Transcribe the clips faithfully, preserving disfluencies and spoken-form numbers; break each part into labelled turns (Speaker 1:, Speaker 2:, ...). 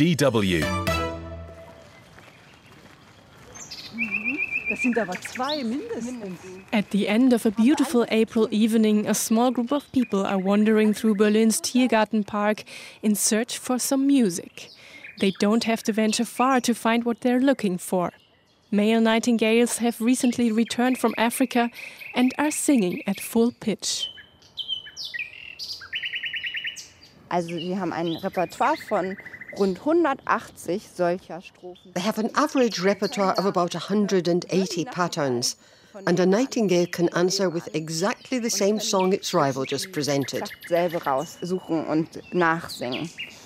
Speaker 1: D W.
Speaker 2: At the end of a beautiful April evening, a small group of people are wandering through Berlin's Tiergarten Park in search for some music. They don't have to venture far to find what they're looking for. Male nightingales have recently returned from Africa and are singing at full pitch.
Speaker 3: Also wir haben ein Repertoire von rund hundertachtzig solcher Strophen.
Speaker 4: They have an average repertoire of about one hundred eighty patterns, and a nightingale can answer with exactly the same song its rival just presented.
Speaker 3: Selber raussuchen und nachsingen.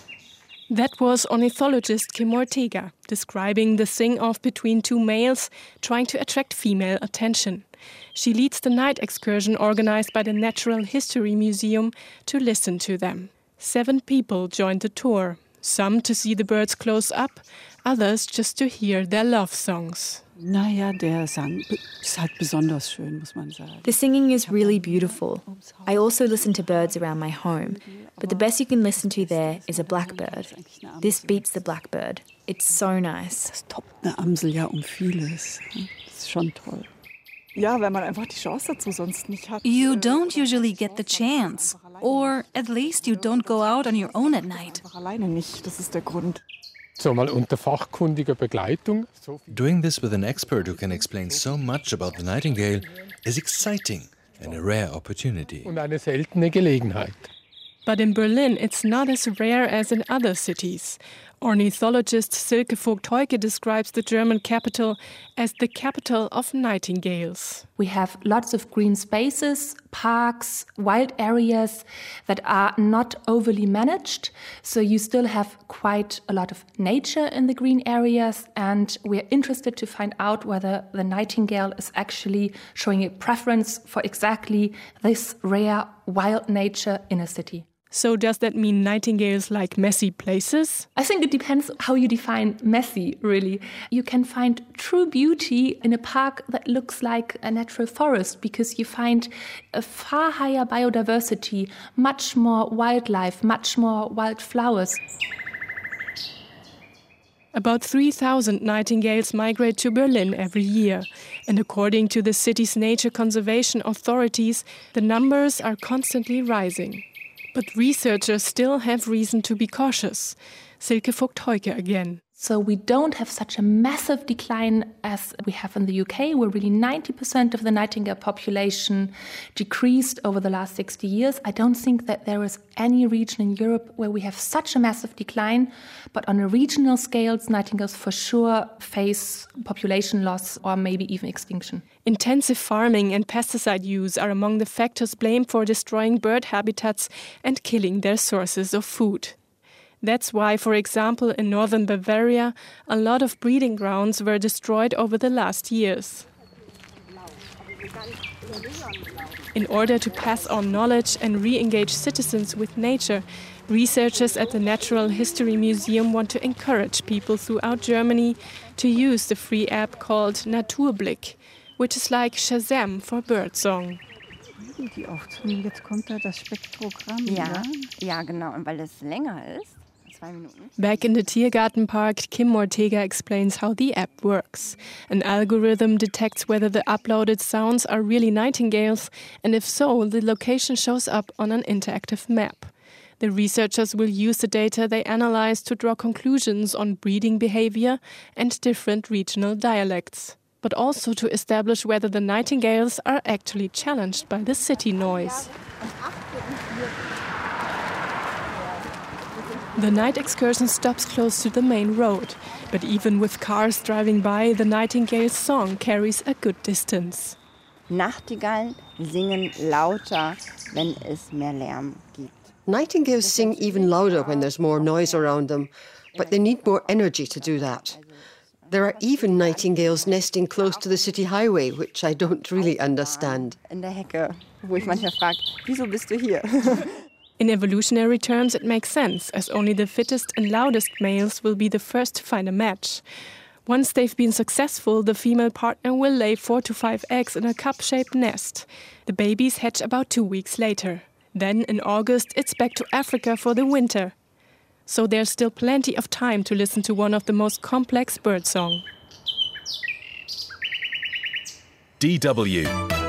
Speaker 2: That was ornithologist Kim Ortega, describing the sing-off between two males trying to attract female attention. She leads the night excursion organized by the Natural History Museum to listen to them. Seven people joined the tour, some to see the birds close up, others just to hear their love songs.
Speaker 5: Naja, der Sang ist halt besonders schön, muss man sagen.
Speaker 6: The singing is really beautiful. I also listen to birds around my home, but the best you can listen to there is a blackbird. This beats the blackbird. It's so nice.
Speaker 5: Das toppt eine Amsel ja um vieles. Das ist schon toll.
Speaker 7: Ja, weil man einfach die Chance dazu sonst nicht hat.
Speaker 8: You don't usually get the chance, or at least you don't go out on your own at night.
Speaker 7: Alleine nicht, das ist der Grund.
Speaker 9: So mal unter fachkundiger Begleitung.
Speaker 1: Doing this with an expert who can explain so much about the nightingale is exciting and a rare opportunity.
Speaker 9: Und eine seltene Gelegenheit.
Speaker 2: But in Berlin, it's not as rare as in other cities. Ornithologist Silke Vogt-Heuke describes the German capital as the capital of nightingales.
Speaker 10: We have lots of green spaces, parks, wild areas that are not overly managed. So you still have quite a lot of nature in the green areas, and we're interested to find out whether the nightingale is actually showing a preference for exactly this rare wild nature in a city.
Speaker 2: So does that mean nightingales like messy places?
Speaker 10: I think it depends how you define messy, really. You can find true beauty in a park that looks like a natural forest because you find a far higher biodiversity, much more wildlife, much more wildflowers.
Speaker 2: About three thousand nightingales migrate to Berlin every year. And according to the city's nature conservation authorities, the numbers are constantly rising. But researchers still have reason to be cautious. Silke Vogt-Heuke again.
Speaker 10: So we don't have such a massive decline as we have in the U K, where really ninety percent of the nightingale population decreased over the last sixty years. I don't think that there is any region in Europe where we have such a massive decline. But on a regional scale, nightingales for sure face population loss or maybe even extinction.
Speaker 2: Intensive farming and pesticide use are among the factors blamed for destroying bird habitats and killing their sources of food. That's why, for example, in northern Bavaria, a lot of breeding grounds were destroyed over the last years. In order to pass on knowledge and re-engage citizens with nature, researchers at the Natural History Museum want to encourage people throughout Germany to use the free app called Naturblick, which is like Shazam for birdsong.
Speaker 5: Jetzt kommt da das Spektrogramm,
Speaker 3: ja, ja, genau, und weil es länger ist.
Speaker 2: Back in the Tiergarten Park, Kim Ortega explains how the app works. An algorithm detects whether the uploaded sounds are really nightingales, and if so, the location shows up on an interactive map. The researchers will use the data they analyze to draw conclusions on breeding behavior and different regional dialects, but also to establish whether the nightingales are actually challenged by the city noise. The night excursion stops close to the main road, but even with cars driving by, the nightingale's song carries a good distance.
Speaker 3: Nachtigallen singen lauter, wenn es mehr Lärm gibt.
Speaker 4: Nightingales sing even louder when there's more noise around them, but they need more energy to do that. There are even nightingales nesting close to the city highway, which I don't really understand.
Speaker 3: In der Hecke, wo ich manchmal frage, wieso bist du hier?
Speaker 2: In evolutionary terms, it makes sense, as only the fittest and loudest males will be the first to find a match. Once they've been successful, the female partner will lay four to five eggs in a cup-shaped nest. The babies hatch about two weeks later. Then, in August, it's back to Africa for the winter. so there's still plenty of time to listen to one of the most complex birdsong.
Speaker 11: D W